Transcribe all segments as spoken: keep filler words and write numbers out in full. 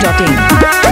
Dot in.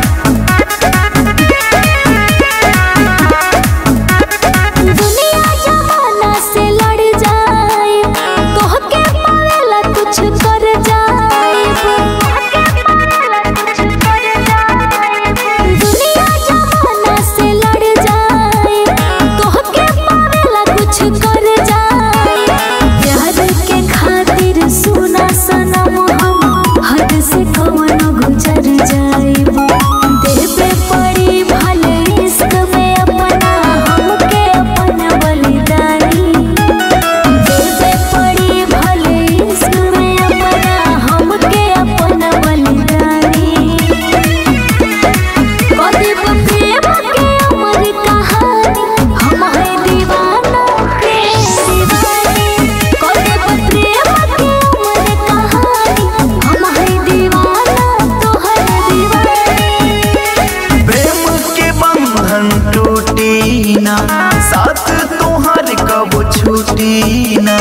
साथ तोहर कब छूटी ना,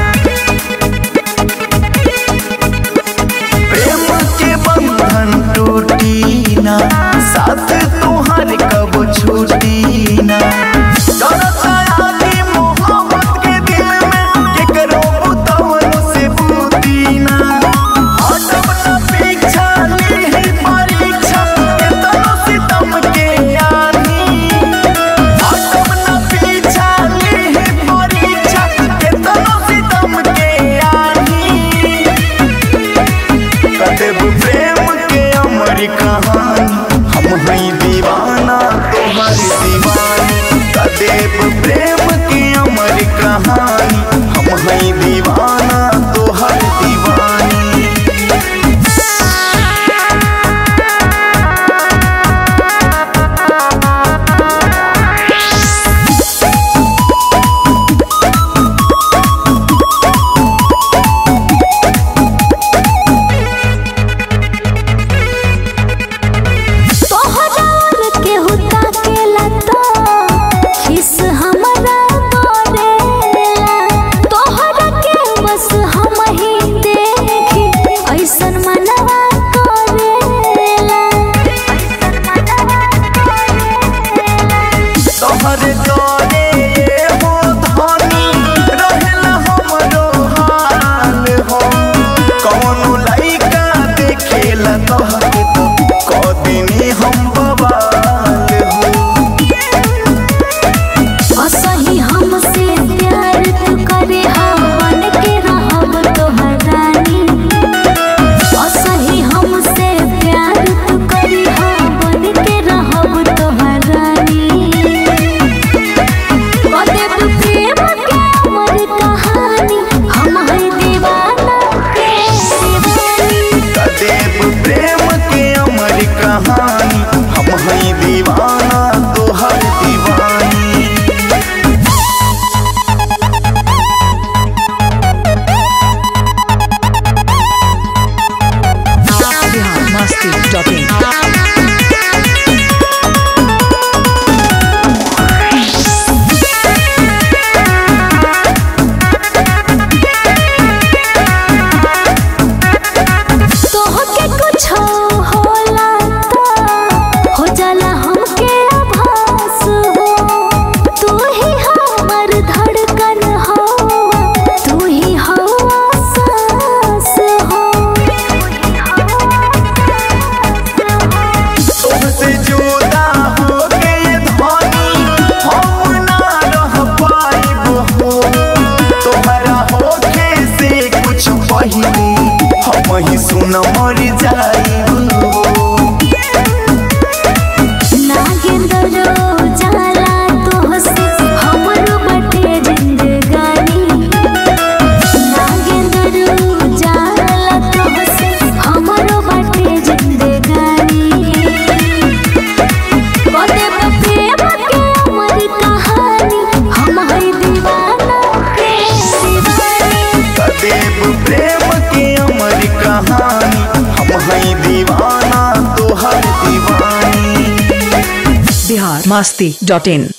प्रेम के बंधन टूटी ना, साथ तोहर कब छूटी ना। मोहब्बत के दिल में केकरो बुतवन से बूती ना, हटब ना पीछा ली परीक्षा के तनो सितम के कहानी हम हैं दीवाना तोहर दीवानी। कदेब प्रेम की अमर कहानी हम हैं दीवाना तोहर दीवानी। कहानी हम हैं दीवाना तोहर दीवानी। Bihar Masti dot in. हम ही सुन मर जाई कहानी हम हैं दीवाना तोहर दीवानी। बिहार मस्ती डॉट इन।